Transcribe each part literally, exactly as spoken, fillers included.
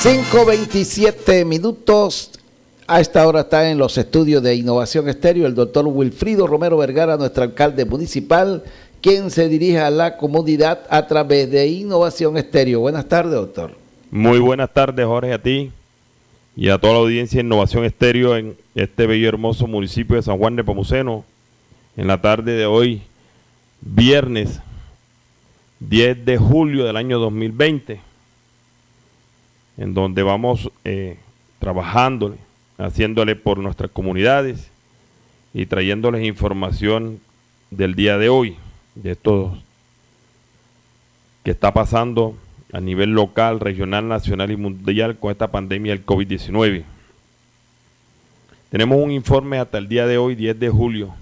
cinco veintisiete minutos. A esta hora está en los estudios de Innovación Estéreo el doctor Wilfrido Romero Vergara, nuestro alcalde municipal, quien se dirige a la comunidad a través de Innovación Estéreo. Buenas tardes, doctor. Muy buenas tardes, Jorge, a ti y a toda la audiencia de Innovación Estéreo en este bello y hermoso municipio de San Juan de Nepomuceno. En la tarde de hoy, viernes diez de julio del año dos mil veinte, en donde vamos eh, trabajándole, haciéndole por nuestras comunidades y trayéndoles información del día de hoy, de esto que está pasando a nivel local, regional, nacional y mundial con esta pandemia del COVID diecinueve. Tenemos un informe hasta el día de hoy, diez de julio,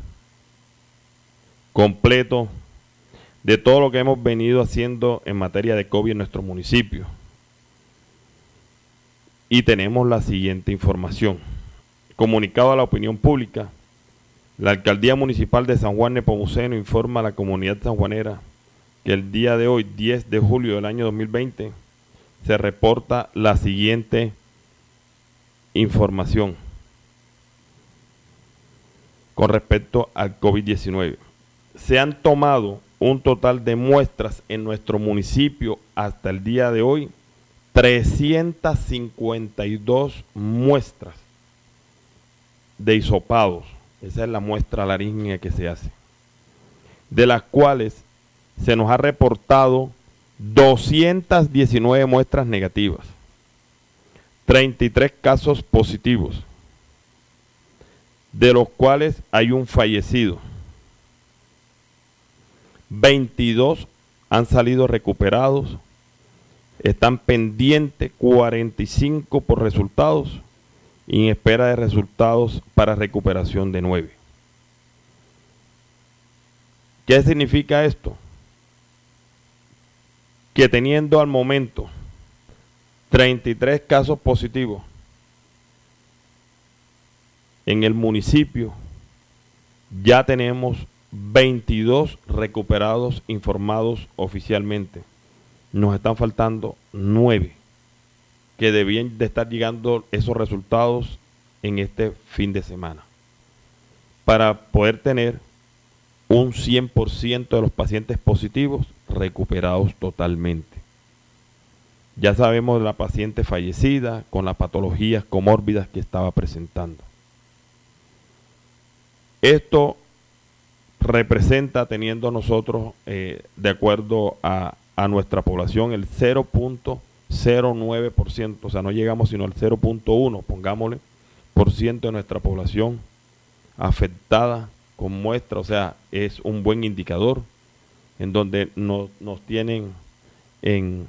completo de todo lo que hemos venido haciendo en materia de COVID en nuestro municipio. Y tenemos la siguiente información. Comunicado a la opinión pública, la Alcaldía Municipal de San Juan Nepomuceno informa a la comunidad sanjuanera que el día de hoy, diez de julio del año dos mil veinte, se reporta la siguiente información con respecto al COVID diecinueve. Se han tomado un total de muestras en nuestro municipio hasta el día de hoy, trescientas cincuenta y dos muestras de hisopados. Esa es la muestra laríngea que se hace, de las cuales se nos ha reportado doscientas diecinueve muestras negativas, treinta y tres casos positivos, de los cuales hay un fallecido. veintidós han salido recuperados, están pendientes cuarenta y cinco por resultados y en espera de resultados para recuperación de nueve. ¿Qué significa esto? Que teniendo al momento treinta y tres casos positivos en el municipio, ya tenemos veintidós recuperados informados oficialmente. Nos están faltando nueve que debían de estar llegando esos resultados en este fin de semana para poder tener un cien por ciento de los pacientes positivos recuperados totalmente. Ya sabemos de la paciente fallecida con las patologías comórbidas que estaba presentando. Esto representa, teniendo nosotros, eh, de acuerdo a, a nuestra población, el cero punto cero nueve por ciento, o sea, no llegamos sino al cero punto uno, pongámosle, por ciento de nuestra población afectada con muestra, o sea, es un buen indicador en donde nos, nos tienen en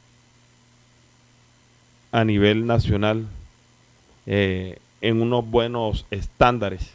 a nivel nacional eh, en unos buenos estándares.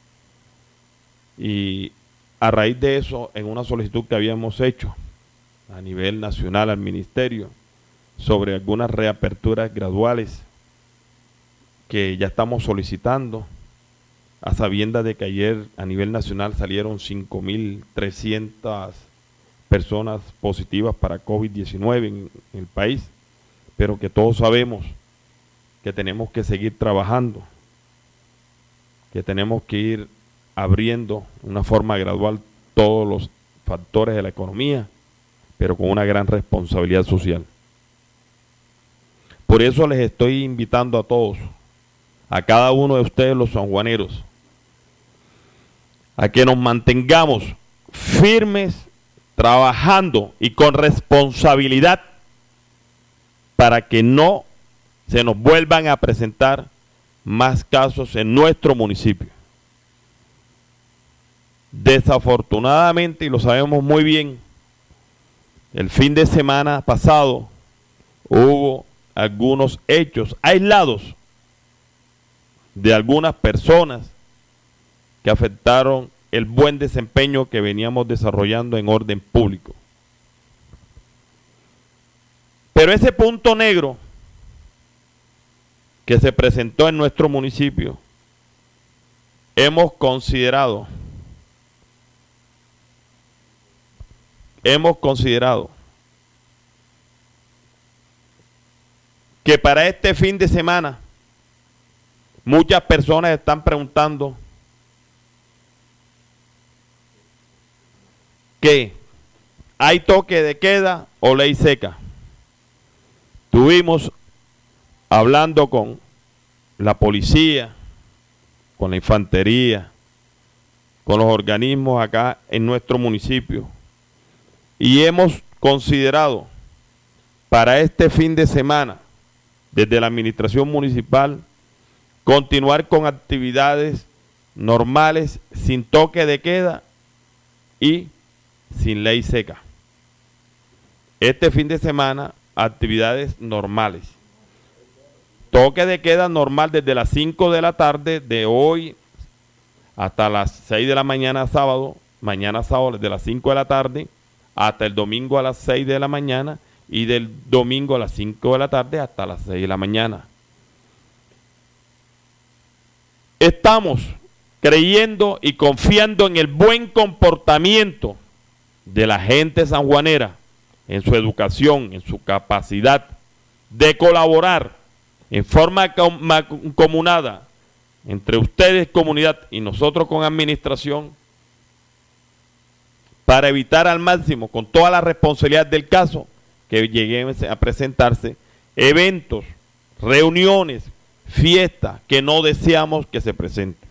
Y a raíz de eso, en una solicitud que habíamos hecho a nivel nacional al ministerio sobre algunas reaperturas graduales que ya estamos solicitando, a sabiendas de que ayer a nivel nacional salieron cinco mil trescientas personas positivas para COVID diecinueve en, en el país, pero que todos sabemos que tenemos que seguir trabajando, que tenemos que ir abriendo de una forma gradual todos los factores de la economía, pero con una gran responsabilidad social. Por eso les estoy invitando a todos, a cada uno de ustedes los sanjuaneros, a que nos mantengamos firmes, trabajando y con responsabilidad para que no se nos vuelvan a presentar más casos en nuestro municipio. Desafortunadamente, y lo sabemos muy bien, el fin de semana pasado hubo algunos hechos aislados de algunas personas que afectaron el buen desempeño que veníamos desarrollando en orden público. Pero ese punto negro que se presentó en nuestro municipio, hemos considerado hemos considerado que para este fin de semana muchas personas están preguntando que hay toque de queda o ley seca. Estuvimos hablando con la policía, con la infantería, con los organismos acá en nuestro municipio, y hemos considerado para este fin de semana, desde la administración municipal, continuar con actividades normales, sin toque de queda y sin ley seca. Este fin de semana, actividades normales. Toque de queda normal desde las cinco de la tarde de hoy hasta las seis de la mañana sábado, mañana sábado desde las cinco de la tarde hasta el domingo a las seis de la mañana y del domingo a las cinco de la tarde hasta las seis de la mañana. Estamos creyendo y confiando en el buen comportamiento de la gente sanjuanera, en su educación, en su capacidad de colaborar en forma comunada entre ustedes, comunidad, y nosotros con administración, para evitar al máximo, con toda la responsabilidad del caso, que lleguen a presentarse eventos, reuniones, fiestas que no deseamos que se presenten.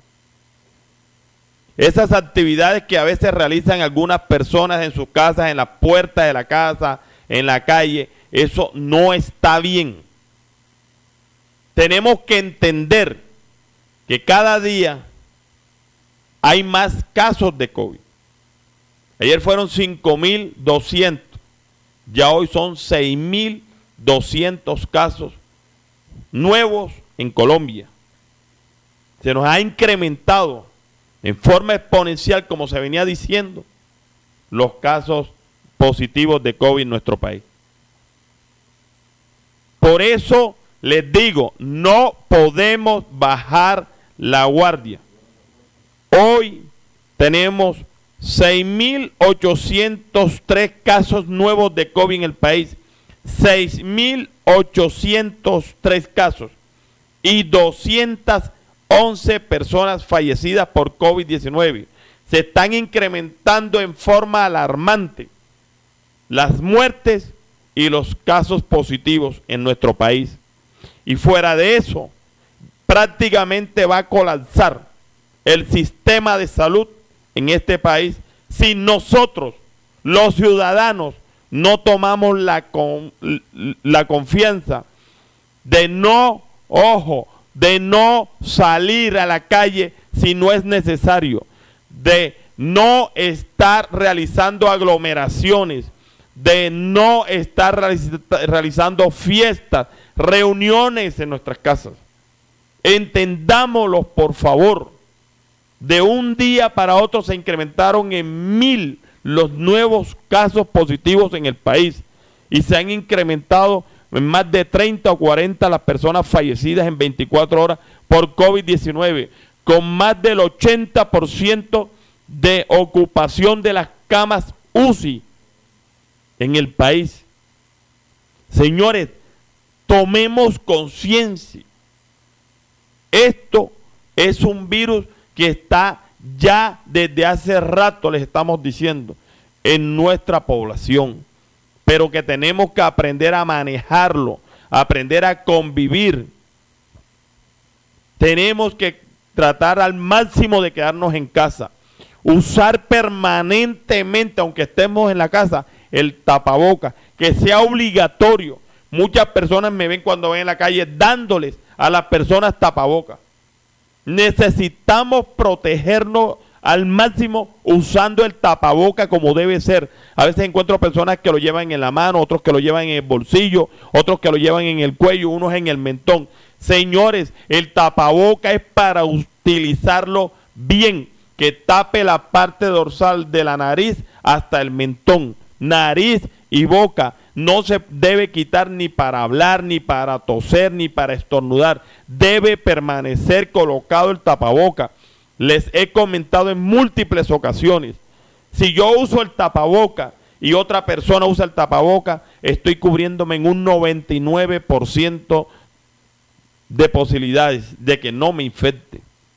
Esas actividades que a veces realizan algunas personas en sus casas, en la puerta de la casa, en la calle, eso no está bien. Tenemos que entender que cada día hay más casos de COVID. Ayer fueron cinco mil doscientos, ya hoy son seis mil doscientos casos nuevos en Colombia. Se nos ha incrementado en forma exponencial, como se venía diciendo, los casos positivos de COVID en nuestro país. Por eso les digo, no podemos bajar la guardia. Hoy tenemos seis mil ochocientos tres casos nuevos de COVID en el país, seis mil ochocientos tres casos y doscientas once personas fallecidas por COVID diecinueve. Se están incrementando en forma alarmante las muertes y los casos positivos en nuestro país. Y fuera de eso, prácticamente va a colapsar el sistema de salud en este país si nosotros, los ciudadanos, no tomamos la, con, la confianza de no, ojo, de no salir a la calle si no es necesario, de no estar realizando aglomeraciones, de no estar realizando fiestas, reuniones en nuestras casas. Entendámoslo, por favor. De un día para otro se incrementaron en mil los nuevos casos positivos en el país y se han incrementado en más de treinta o cuarenta las personas fallecidas en veinticuatro horas por COVID diecinueve, con más del ochenta por ciento de ocupación de las camas U C I en el país. Señores, tomemos conciencia. Esto es un virus que está ya desde hace rato, les estamos diciendo, en nuestra población, pero que tenemos que aprender a manejarlo, aprender a convivir. Tenemos que tratar al máximo de quedarnos en casa, usar permanentemente, aunque estemos en la casa, el tapaboca, que sea obligatorio. Muchas personas me ven cuando ven en la calle dándoles a las personas tapabocas. Necesitamos protegernos al máximo usando el tapaboca como debe ser. A veces encuentro personas que lo llevan en la mano, otros que lo llevan en el bolsillo, otros que lo llevan en el cuello, unos en el mentón. Señores, el tapaboca es para utilizarlo bien, que tape la parte dorsal de la nariz hasta el mentón. Nariz y boca no se debe quitar ni para hablar, ni para toser, ni para estornudar. Debe permanecer colocado el tapaboca. Les he comentado en múltiples ocasiones, si yo uso el tapaboca y otra persona usa el tapaboca, estoy cubriéndome en un noventa y nueve por ciento de posibilidades de que no me infecte.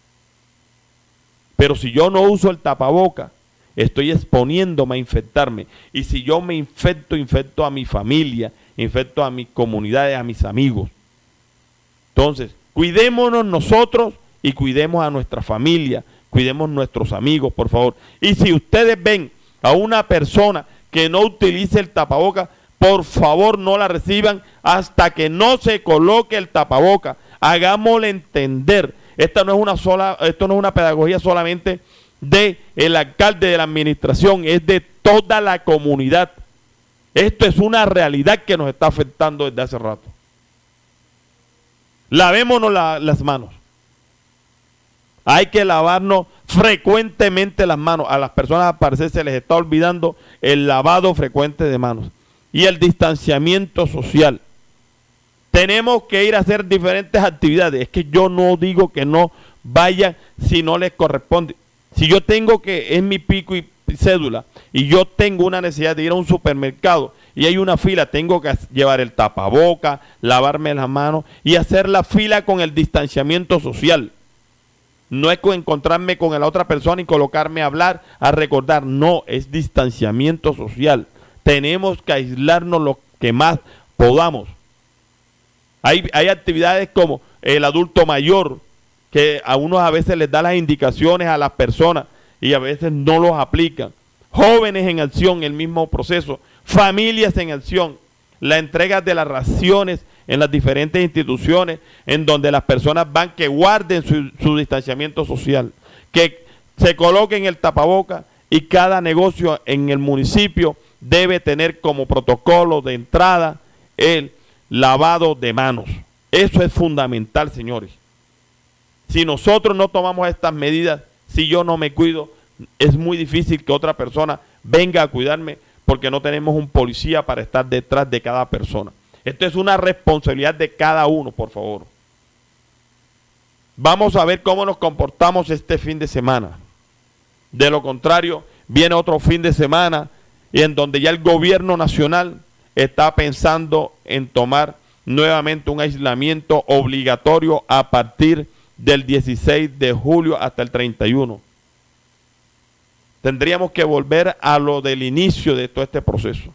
Pero si yo no uso el tapaboca, estoy exponiéndome a infectarme. Y si yo me infecto, infecto a mi familia, infecto a mis comunidades, a mis amigos. Entonces, cuidémonos nosotros y cuidemos a nuestra familia, cuidemos nuestros amigos, por favor. Y si ustedes ven a una persona que no utilice el tapaboca, por favor no la reciban hasta que no se coloque el tapaboca. Hagámosle entender. Esta no es una sola, esto no es una pedagogía solamente de el alcalde de la administración, es de toda la comunidad. Esto es una realidad que nos está afectando desde hace rato. Lavémonos la, las manos. Hay que lavarnos frecuentemente las manos. A las personas al parecer se les está olvidando el lavado frecuente de manos y el distanciamiento social. Tenemos que ir a hacer diferentes actividades. Es que yo no digo que no vayan si no les corresponde. Si yo tengo que, es mi pico y cédula, y yo tengo una necesidad de ir a un supermercado y hay una fila, tengo que llevar el tapaboca, lavarme las manos y hacer la fila con el distanciamiento social. No es encontrarme con la otra persona y colocarme a hablar, a recordar. No, es distanciamiento social. Tenemos que aislarnos lo que más podamos. Hay, hay actividades como el adulto mayor, que a unos a veces les da las indicaciones a las personas y a veces no los aplican. Jóvenes en acción, el mismo proceso. Familias en acción. La entrega de las raciones en las diferentes instituciones en donde las personas van, que guarden su, su distanciamiento social, que se coloquen el tapaboca, y cada negocio en el municipio debe tener como protocolo de entrada el lavado de manos. Eso es fundamental, señores. Si nosotros no tomamos estas medidas, si yo no me cuido, es muy difícil que otra persona venga a cuidarme, porque no tenemos un policía para estar detrás de cada persona. Esto es una responsabilidad de cada uno, por favor. Vamos a ver cómo nos comportamos este fin de semana. De lo contrario, viene otro fin de semana y en donde ya el gobierno nacional está pensando en tomar nuevamente un aislamiento obligatorio a partir del dieciséis de julio hasta el treinta y uno. Tendríamos que volver a lo del inicio de todo este proceso.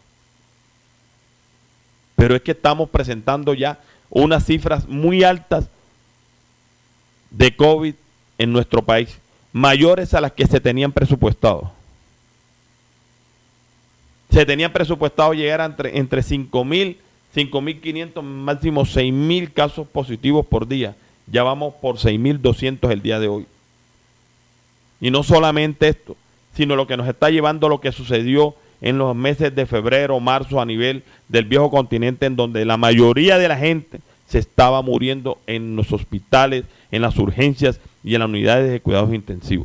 Pero es que estamos presentando ya unas cifras muy altas de COVID en nuestro país, mayores a las que se tenían presupuestado. Se tenían presupuestado llegar a entre, entre cinco mil, cinco mil quinientos, máximo seis mil casos positivos por día. Ya vamos por seis mil doscientos el día de hoy. Y no solamente esto, sino lo que nos está llevando lo que sucedió en los meses de febrero, marzo a nivel del viejo continente, en donde la mayoría de la gente se estaba muriendo en los hospitales, en las urgencias y en las unidades de cuidados intensivos.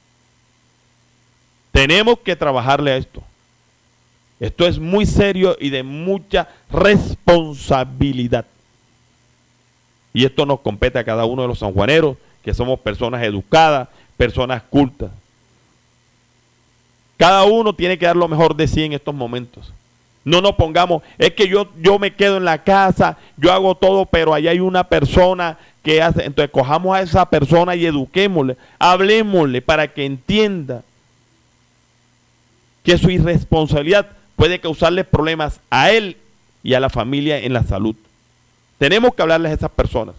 Tenemos que trabajarle a esto. Esto es muy serio y de mucha responsabilidad. Y esto nos compete a cada uno de los sanjuaneros, que somos personas educadas, personas cultas. Cada uno tiene que dar lo mejor de sí en estos momentos. No nos pongamos, es que yo, yo me quedo en la casa, yo hago todo, pero allá hay una persona que hace. Entonces cojamos a esa persona y eduquémosle, hablemosle para que entienda que su irresponsabilidad puede causarle problemas a él y a la familia en la salud. Tenemos que hablarles a esas personas.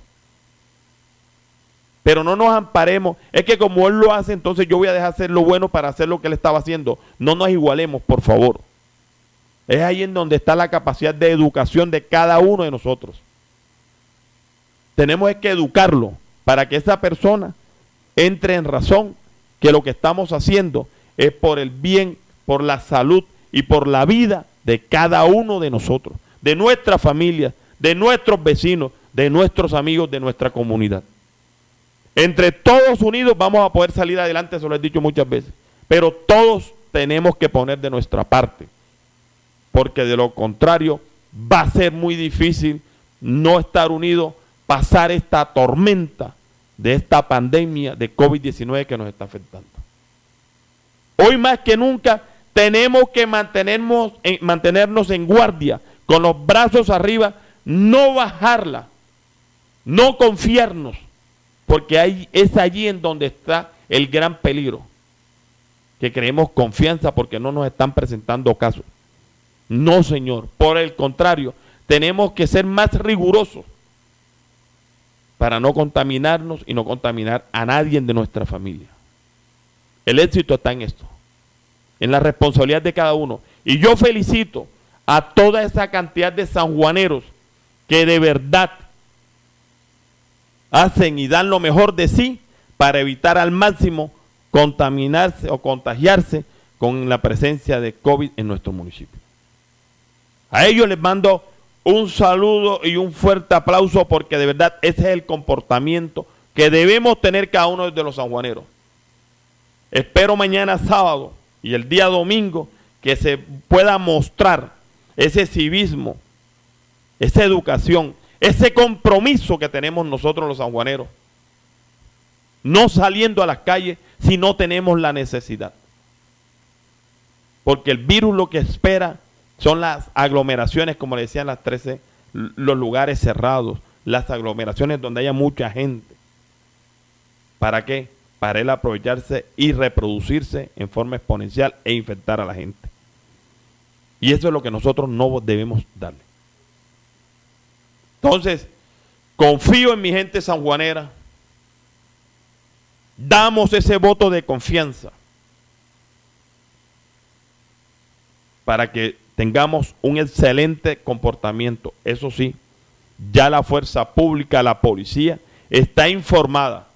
Pero no nos amparemos, es que como él lo hace, entonces yo voy a dejar hacer lo bueno para hacer lo que él estaba haciendo. No nos igualemos, por favor. Es ahí en donde está la capacidad de educación de cada uno de nosotros. Tenemos que educarlo para que esa persona entre en razón que lo que estamos haciendo es por el bien, por la salud y por la vida de cada uno de nosotros, de nuestra familia, de nuestros vecinos, de nuestros amigos, de nuestra comunidad. Entre todos unidos vamos a poder salir adelante, eso lo he dicho muchas veces, pero todos tenemos que poner de nuestra parte, porque de lo contrario va a ser muy difícil no estar unidos, pasar esta tormenta de esta pandemia de COVID diecinueve que nos está afectando. Hoy más que nunca tenemos que mantenernos en, mantenernos en guardia, con los brazos arriba, no bajarla, no confiarnos, porque ahí, es allí en donde está el gran peligro, que creemos confianza porque no nos están presentando casos. No, señor, por el contrario, tenemos que ser más rigurosos para no contaminarnos y no contaminar a nadie de nuestra familia. El éxito está en esto, en la responsabilidad de cada uno. Y yo felicito a toda esa cantidad de sanjuaneros que de verdad hacen y dan lo mejor de sí para evitar al máximo contaminarse o contagiarse con la presencia de COVID en nuestro municipio. A ellos les mando un saludo y un fuerte aplauso, porque de verdad ese es el comportamiento que debemos tener cada uno de los sanjuaneros. Espero mañana sábado y el día domingo que se pueda mostrar ese civismo, esa educación, ese compromiso que tenemos nosotros los sanjuaneros, no saliendo a las calles si no tenemos la necesidad. Porque el virus lo que espera son las aglomeraciones, como le decían las trece, los lugares cerrados, las aglomeraciones donde haya mucha gente. ¿Para qué? Para él aprovecharse y reproducirse en forma exponencial e infectar a la gente. Y eso es lo que nosotros no debemos darle. Entonces, confío en mi gente sanjuanera. Damos ese voto de confianza para que tengamos un excelente comportamiento. Eso sí, ya la fuerza pública, la policía, está informada.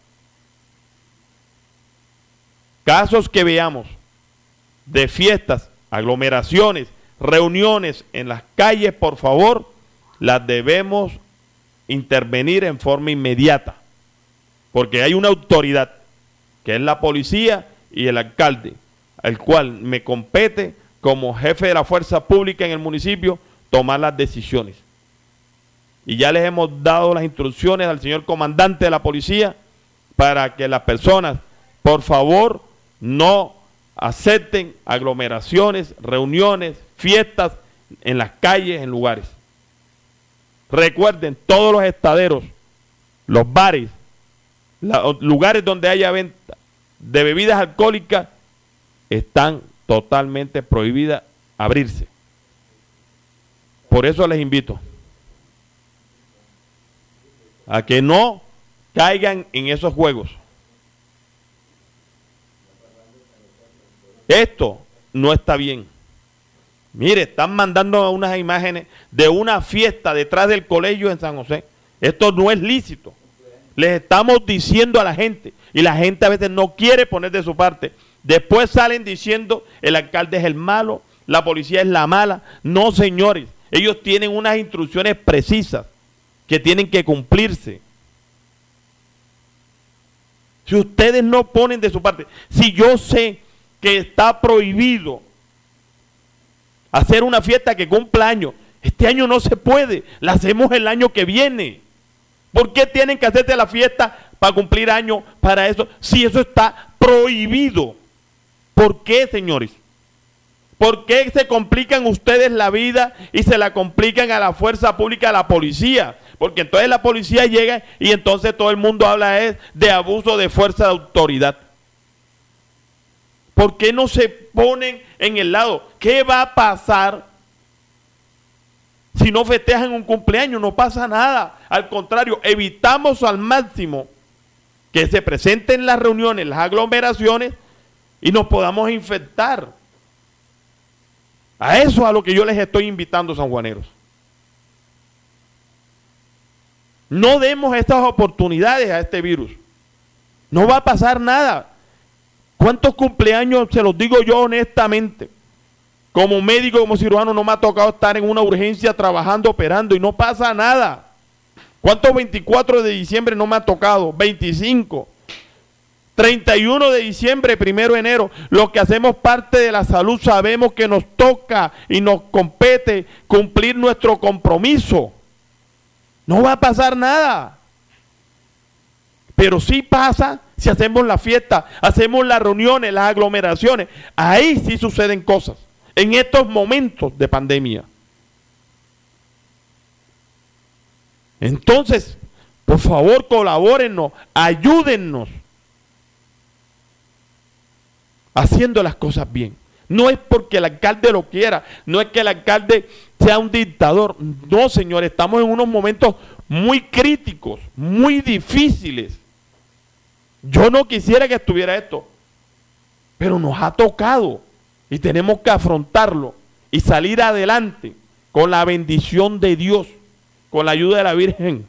Casos que veamos de fiestas, aglomeraciones, reuniones en las calles, por favor, las debemos intervenir en forma inmediata, porque hay una autoridad, que es la policía y el alcalde, al cual me compete como jefe de la fuerza pública en el municipio tomar las decisiones. Y ya les hemos dado las instrucciones al señor comandante de la policía para que las personas, por favor, no acepten aglomeraciones, reuniones, fiestas en las calles, en lugares. Recuerden, todos los estaderos, los bares, los lugares donde haya venta de bebidas alcohólicas están totalmente prohibidas abrirse. Por eso les invito a que no caigan en esos juegos. Esto no está bien. Mire, están mandando unas imágenes de una fiesta detrás del colegio en San José. Esto no es lícito. Les estamos diciendo a la gente, y la gente a veces no quiere poner de su parte. Después salen diciendo el alcalde es el malo, la policía es la mala. No, señores, ellos tienen unas instrucciones precisas que tienen que cumplirse. Si ustedes no ponen de su parte, si yo sé que está prohibido hacer una fiesta que cumpla años, este año no se puede, la hacemos el año que viene. ¿Por qué tienen que hacerse la fiesta para cumplir años para eso? Si eso está prohibido. ¿Por qué, señores? ¿Por qué se complican ustedes la vida y se la complican a la fuerza pública, a la policía? Porque entonces la policía llega y entonces todo el mundo habla es de abuso de fuerza de autoridad. ¿Por qué no se ponen en el lado? ¿Qué va a pasar si no festejan un cumpleaños? No pasa nada. Al contrario, evitamos al máximo que se presenten las reuniones, las aglomeraciones y nos podamos infectar. A eso es a lo que yo les estoy invitando, sanjuaneros. No demos estas oportunidades a este virus. No va a pasar nada. ¿Cuántos cumpleaños, se los digo yo honestamente, como médico, como cirujano, no me ha tocado estar en una urgencia trabajando, operando y no pasa nada? ¿Cuántos veinticuatro de diciembre no me ha tocado? veinticinco. treinta y uno de diciembre, primero de enero. Los que hacemos parte de la salud sabemos que nos toca y nos compete cumplir nuestro compromiso. No va a pasar nada. Pero sí pasa si hacemos la fiesta, hacemos las reuniones, las aglomeraciones, ahí sí suceden cosas, en estos momentos de pandemia. Entonces, por favor, colabórennos, ayúdennos, haciendo las cosas bien. No es porque el alcalde lo quiera, no es que el alcalde sea un dictador. No, señor, estamos en unos momentos muy críticos, muy difíciles. Yo no quisiera que estuviera esto, pero nos ha tocado y tenemos que afrontarlo y salir adelante con la bendición de Dios, con la ayuda de la Virgen.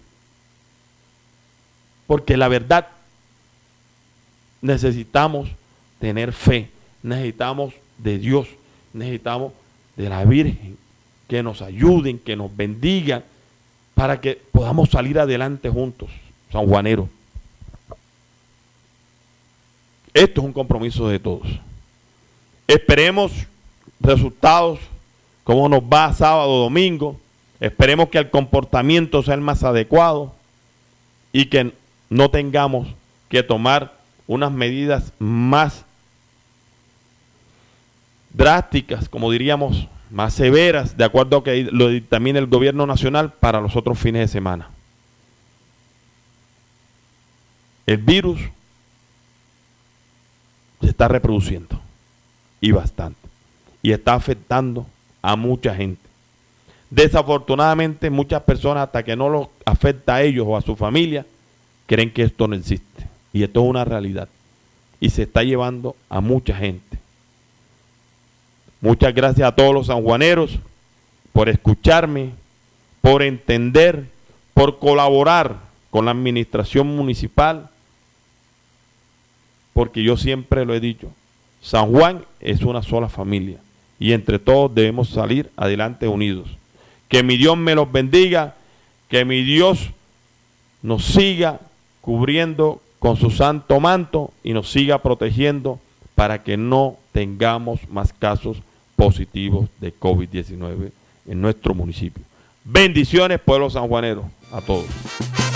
Porque la verdad, necesitamos tener fe, necesitamos de Dios, necesitamos de la Virgen, que nos ayuden, que nos bendigan, para que podamos salir adelante juntos, sanjuaneros. Esto es un compromiso de todos. Esperemos resultados, cómo nos va sábado, domingo. Esperemos que el comportamiento sea el más adecuado y que no tengamos que tomar unas medidas más drásticas, como diríamos, más severas, de acuerdo a que lo dictamine el gobierno nacional para los otros fines de semana. El virus se está reproduciendo, y bastante, y está afectando a mucha gente. Desafortunadamente, muchas personas, hasta que no los afecta a ellos o a su familia, creen que esto no existe, y esto es una realidad, y se está llevando a mucha gente. Muchas gracias a todos los sanjuaneros por escucharme, por entender, por colaborar con la administración municipal, porque yo siempre lo he dicho, San Juan es una sola familia y entre todos debemos salir adelante unidos. Que mi Dios me los bendiga, que mi Dios nos siga cubriendo con su santo manto y nos siga protegiendo para que no tengamos más casos positivos de COVID diecinueve en nuestro municipio. Bendiciones, pueblo sanjuanero, a todos.